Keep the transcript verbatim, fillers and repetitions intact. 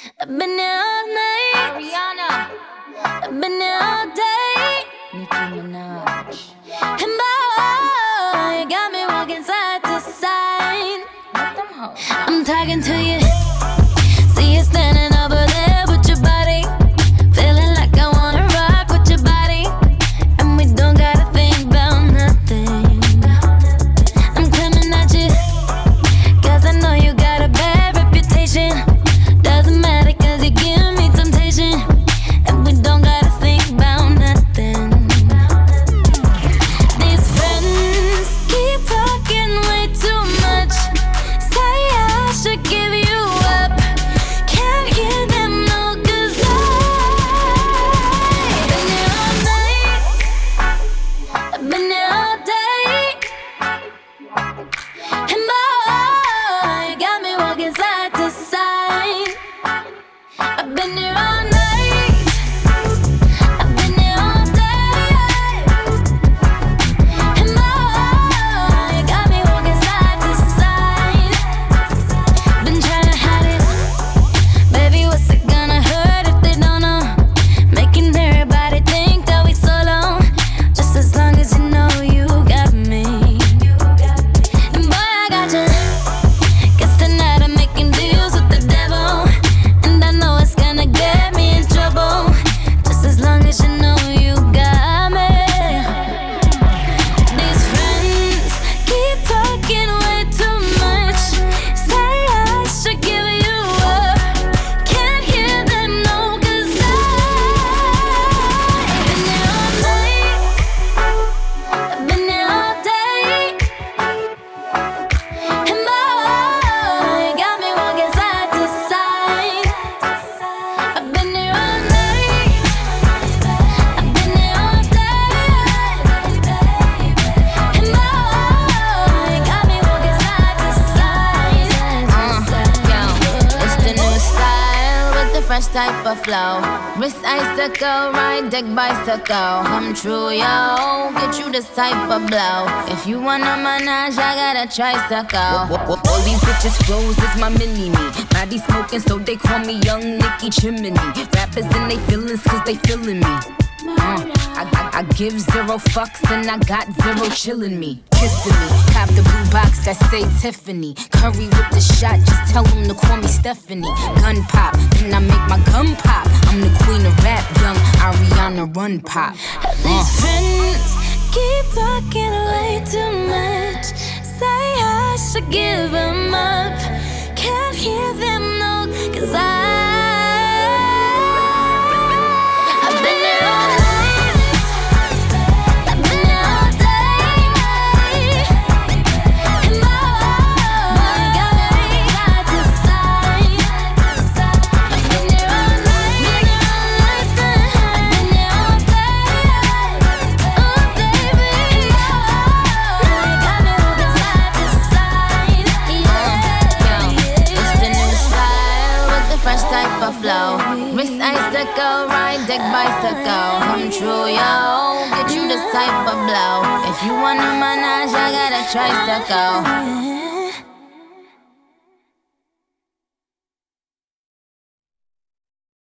I've been here all night. Ariana. I've been here all day. Nicki Minaj. And boy, you got me walking side to side. Let them hoes. I'm talking to you. See you standing over there with your body. Feeling like I wanna rock with your body. And we don't gotta think about nothing. I'm coming at you, cause I know you got a bad reputation. Doesn't matter cause you give me temptation. And we don't gotta think about nothing. These friends keep talking way too much. Say I should give you up. Can't hear them no, cause I've been here all night. I've been here all day. And boy, you got me walking side to side. I've been here all night. I've been here all day. And boy, you got me walking side to side. Been trying to hide it. Baby, what's it gonna hurt if they don't know? Making everybody think that we solo. Just as long as you know you got me. And boy, I got you. Guess tonight I'm making deals with the devil. And I know it's gonna get me in trouble. Just as long as you know you got me. These friends keep talking way too much. Say I should give you up. Can't hear them no, cause I've been here all night. I've been here all day. And boy, you got me walking side to side. I've been here all night. I've been here all day. And boy, you got me walking side to side. Uh, yo, it's the new style with the fresh type of flow. Wrist icicle, ride deck bicycle. Come true, yo. Get you this type of blow. If you wanna manage, I got a tricycle. All these bitches flows is my mini-me. Body smoking, so they call me Young Nicky Chimney. Rappers in they feelings, cause they feeling me. Uh, I, I, I give zero fucks and I got zero chillin' me. Kissing me, cop the blue box that say Tiffany. Curry with the shot, just tell them to call me Stephanie. Gun pop, then I make my gun pop. I'm the queen of rap, young Ariana Run Pop. These friends keep talking way too much. Say I should give them up. Can't hear them no, cause I I've been here all night. I've been here all day. And boy, you got me side to side. I've been here all night. I've been here all day. Oh baby, you got me walking side to side. Yo, it's the new style with the fresh type of flow. Wrist icicle, ride deck bicycle. Come true, yo. Get you this type of blow. If you wanna manage, I got a tricycle.